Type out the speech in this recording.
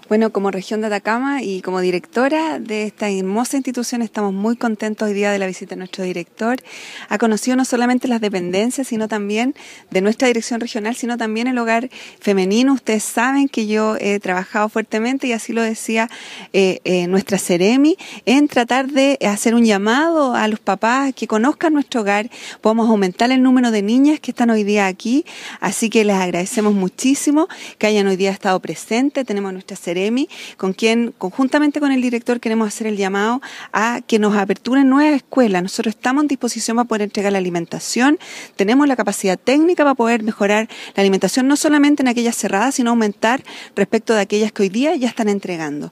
Bueno, como región de Atacama y como directora de esta hermosa institución estamos muy contentos hoy día de la visita de nuestro director. Ha conocido no solamente las dependencias, sino también de nuestra dirección regional, sino también el hogar femenino. Ustedes saben que yo he trabajado fuertemente, y así lo decía nuestra Seremi, en tratar de hacer un llamado a los papás que conozcan nuestro hogar. Podemos aumentar el número de niñas que están hoy día aquí, así que les agradecemos muchísimo que hayan hoy día estado presentes. Tenemos nuestra Seremi, con quien conjuntamente con el director queremos hacer el llamado a que nos aperturen nuevas escuelas. Nosotros estamos en disposición para poder entregar la alimentación, tenemos la capacidad técnica para poder mejorar la alimentación, no solamente en aquellas cerradas, sino aumentar respecto de aquellas que hoy día ya están entregando.